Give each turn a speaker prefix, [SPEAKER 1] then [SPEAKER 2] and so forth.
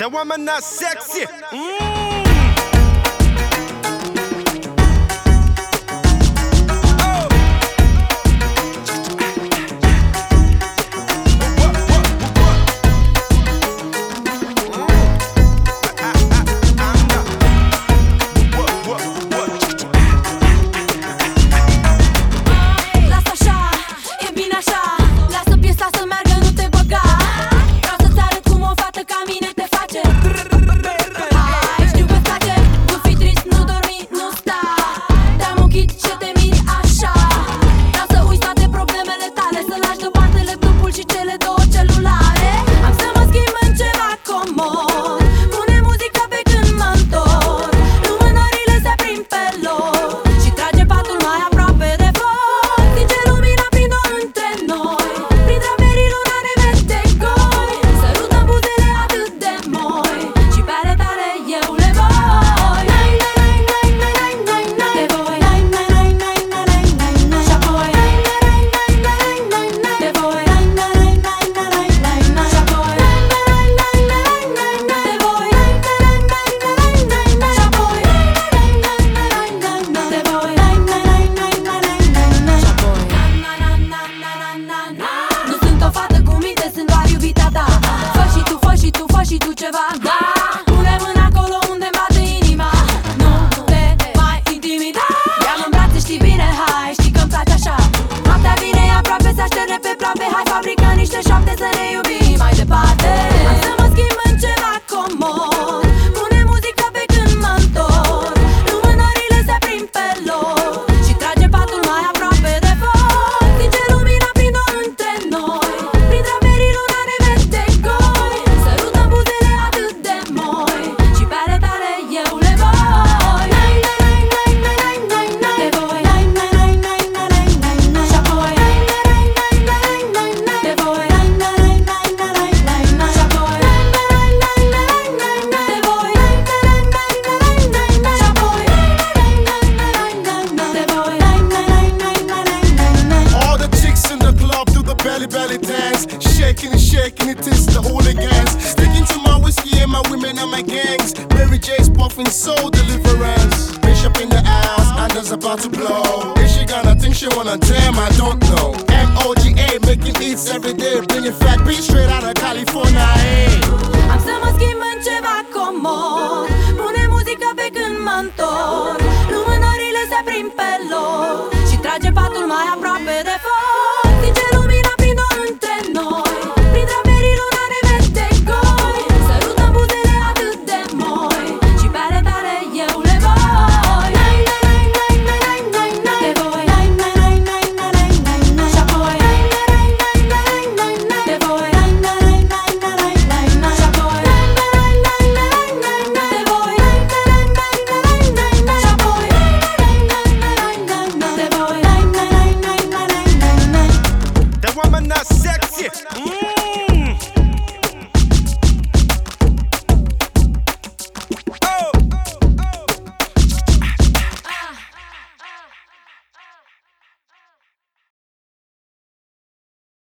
[SPEAKER 1] The woman not sexy.
[SPEAKER 2] Și tu ceva, da. Pune mâna acolo unde bate inima. Nu te mai intimida. Ia-mă în brațe, știi bine, hai, știi că-mi place așa. Noaptea vine, e aproape, se așterne pe proape. Hai, fabrică niște șoapte să ne iubim mai departe. Hai să mă schimb în ceva comod. Pune muzică pe când mă întorc. Lumânările se aprind pe loc și trage patul mai aproape de foc. Stinge lumina prin-o între noi. Prin draperii luna ne vede goi. Sărutăm buzele atât de moi și pe ale tale eu le voi. Te voi. Și apoi te voi. Și apoi te voi. Și apoi te voi.
[SPEAKER 1] All the chicks in the club do the belly dance. Shaking it is the hooligans. Sticking to my whiskey and my women and my gangs. Mary J's puffing soul deliverance. Bishop in the house, and there's about to blow. Is she gonna think she wanna damn? I don't know. MOGA making hits every day, bringing fat beats straight out of California. Hey.
[SPEAKER 2] Am să mă schimb în ceva comod. Pune muzică pe când mă întorc. Lumânările se aprind pe loc